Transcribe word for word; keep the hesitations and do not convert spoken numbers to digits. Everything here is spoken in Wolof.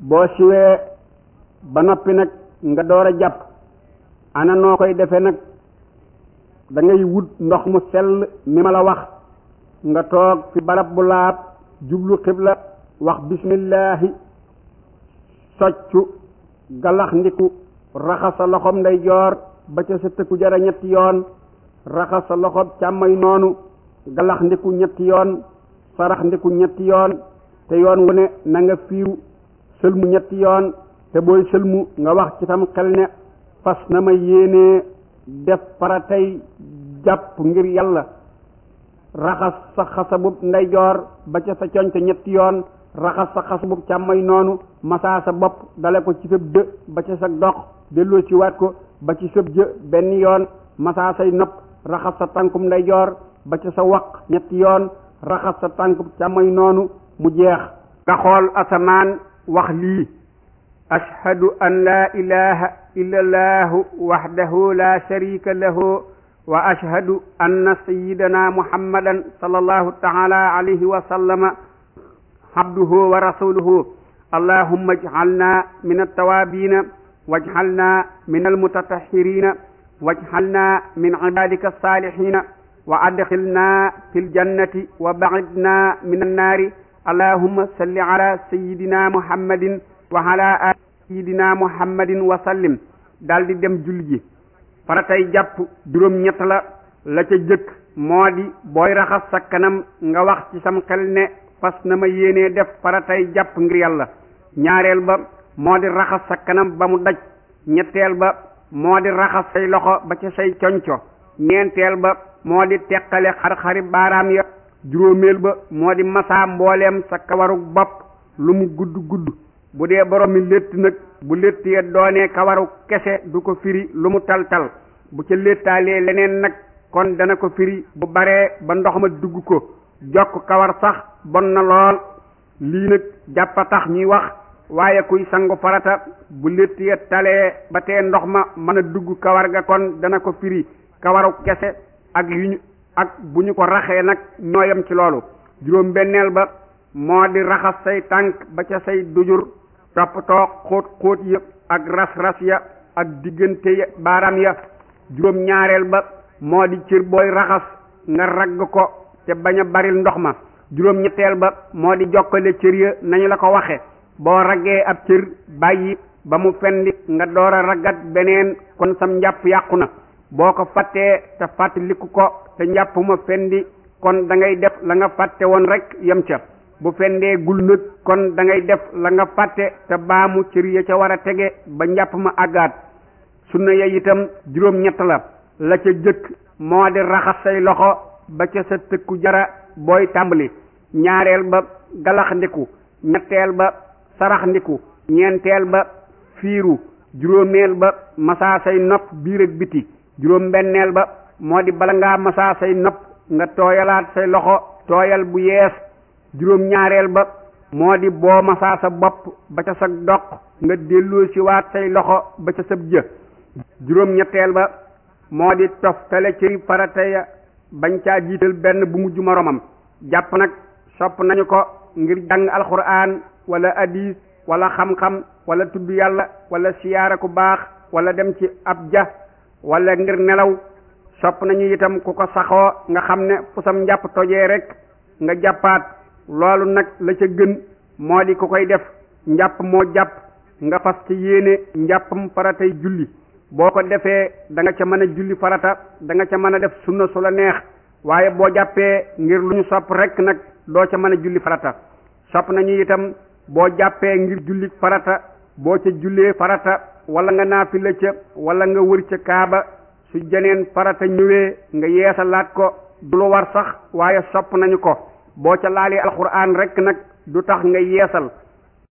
boo siwee ba noppi nag nga door a jàpp ana noo koy defe nag da ngay wut ndox mu sell mi ma la wax nga toog fi barab bu laab jublu xibla wax bismillahi soccu galax ndiku raxas sa loxoom nday joor ba ca sa tëkku jara ñetti yoon raxas sa loxoom càmmoñ noonu galax ndiku ñetti yoon sarax ndiku ñetti yoon te yoon wu ne na nga fiiru sëlmu ñetti yoon te booy sëlmu nga wax ci tam xel ne fas na ma yéenee def faratay jàpp ngir yàlla raxas sa xasabub ndeyjoor ba ca sa coñte ñetti yoon raxas sa xasabub càmmoñ noonu masaa sa bopp dale ko ci sëb jë ba ca sa dox delloo ci waat ko ba ci sëb jë benn yoon masaa say nopp raxas sa tànkum ndeyjoor ba ca sa waq ñetti yoon raxas sa tànkub càmmoñ noonu mu jeex nga xool asamaan wax lii ashhadu an laa ilaha illa allahu wahdahu la sharika lahu wa ashhadu anna sayyidana muhammadan sallallahu ta'ala alayhi wa sallama abduhu wa rasuluhu allahumma ij'alna min at-tawabina waj'alna min al-mutatahhirina waj'alna min ibadika as-salihina wa adkhilna fil jannati wa ba'idna min an-nari allahumma salli ala sayyidina muhammadin wa ala ali sayyidina muhammadin wa sallim daldi dem julli ji faratay jàpp juróom ñett la la ca jëkk moo di booy raxas sa kanam nga wax ci sam xel ne fas na ma yéenee def faratay jàpp ngir yàlla ñaareel ba moo di raxas sa kanam ba mu daj ñetteel ba moo di raxas say loxo ba ca say conco ñeenteel ba moo di teqale xar-xari baaraam ya juróomeel ba moo di masaa mbooleem sa kawaru bopp lu mu gudd gudd bu dee borom mi létt nag bu létt ya doonee kawaru kese du ko firi lu mu tal-tal bu ca léttaalee leneen nag kon dana ko firi bu baree ba ndox ma dugg ko jokk kawar sax bon na lool lii nag jàppa tax ñuy wax waaye kuy sangu farata bu létt ya talee ba tee ndox ma mën a dugg kawar ga kon dana ko firi kawaru kese ak yu ñu ak bu ñu ko raxee nag ñooyam ci loolu juróom benneel ba moo di raxas say tànk ba ca say dujur toppatoo xóot xóot ya ak ras-ras ya ak diggante ya baaraam ya juróom ñaareel ba moo di cër booy raxas nga ragg ko te bañ a baril ndox ma juróom ñetteel ba moo di jokkale cër ya nañu la ko waxe boo raggee ab cër bàyyi ba mu fendi nga door a raggat beneen kon sam njàpp yàqu na boo ko fàttee te fàttaliku ko te njàpp ma fendi kon da ngay def la nga fàtte woon rek yem ca bu fendee gul nag kon da ngay def la nga fàtte te baamu cër ya ca war a tege ba njàpp ma àggaat sunna ya itam juróom ñett la la ca jëkk moo di raxas say loxo ba ca sa tëkku jara booy tàmbali ñaareel ba galax ndiku ñetteel ba sarax ndiku ñeenteel ba fiiru juróomeel ba masaa say nopp biir ak biti juróom benneel ba moo di bala ngaa masaa say nopp nga tooyalaat say loxo tooyal bu yees juróom ñaareel ba moo di boo masaa sa bopp ba ca sa doq nga delloo ci waat say loxo ba ca sab jë juróom ñetteel ba moo di toftale ci farata ya bañ caa jiital benn bu mujj moromam jàpp nag sopp nañu ko ngir jàng alxuraan wala hadiis wala xam-xam wala tudd yàlla wala siyaara ku baax wala dem ci ab ja wala ngir nelaw sopp nañu itam ku ko saxoo nga xam ne fu sam njàpp tojee rek nga jàppaat loolu nag la ca gën moo di ku koy def njàpp moo jàpp nga fas ci yéene njàppam faratay julli boo ko defee da nga ca mën a julli farata da nga ca mën a def sunna su la neex waaye boo jàppee ngir lu ñu sopp rek nag doo ca mën a julli farata sopp nañu itam boo jàppee ngir julli farata boo ca jullee farata wala nga naafila ca wala nga wër ca kaaba su jeneen farata ñëwee nga yeesalaat ko du lu war sax waaye sopp nañu ko boo ca laalee alxuraan rek nag du tax nga yeesal